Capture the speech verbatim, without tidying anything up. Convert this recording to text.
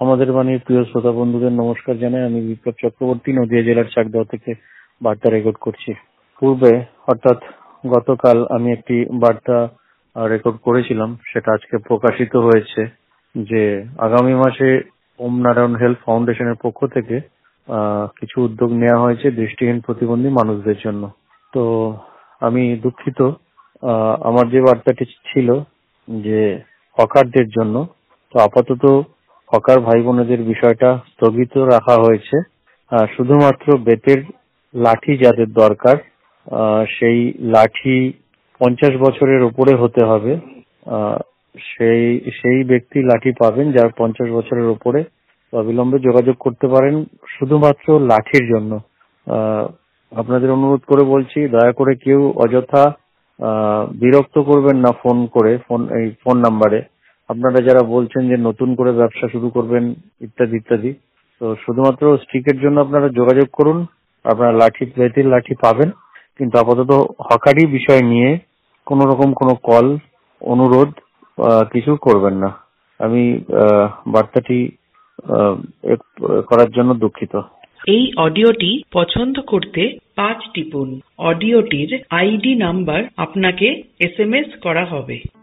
আমাদের বাণীর প্রিয় শ্রোতা বন্ধুদের নমস্কার জানাই। আমি বিপ্লব চক্রবর্তী নদিয়া জেলার চাকদহ থেকে বার্তা রেকর্ড করছি। পূর্বে অর্থাৎ গতকাল আমি একটি বার্তা রেকর্ড করেছিলাম, সেটা আজকে প্রকাশিত হয়েছে যে আগামী মাসে ওম নারায়ণ হেলথ ফাউন্ডেশনের পক্ষ থেকে আহ, কিছু উদ্যোগ নেওয়া হয়েছে দৃষ্টিহীন প্রতিবন্ধী মানুষদের জন্য। তো আমি দুঃখিত, আহ, আমার যে বার্তাটি ছিল যে হকারদের জন্য, তো আপাতত হকার ভাই বোনেদের বিষয়টা স্থগিত রাখা হয়েছে। আহ, শুধুমাত্র বেতের লাঠি যাদের দরকার, আহ, সেই লাঠি পঞ্চাশ বছরের উপরে হতে হবে। আহ, সেই সেই ব্যক্তি লাঠি পাবেন যার পঞ্চাশ বছরের উপরে। অবিলম্বে যোগাযোগ করতে পারেন শুধুমাত্র লাঠির জন্য। আহ, আপনাদের অনুরোধ করে বলছি, দয়া করে কেউ অযথা আহ, বিরক্ত করবেন না ফোন করে, ফোন এই ফোন নাম্বারে। আপনারা যারা বলছেন যে নতুন করে ব্যবসা শুরু করবেন ইত্যাদি ইত্যাদি, তো শুধুমাত্র স্টিকের জন্য আপনারা যোগাযোগ করুন। আপনারা লাঠি বেতের লাঠি পাবেন, কিন্তু আপাতত হকারি বিষয় নিয়ে কোনো রকম কোনো কল অনুরোধ আহ, কিছু করবেন না। আমি আহ, বার্তাটি আহ, এক- করার জন্য দুঃখিত। এই অডিওটি পছন্দ করতে পাঁচ টিপুন। অডিওটির আইডি নাম্বার আপনাকে এসএমএস করা হবে।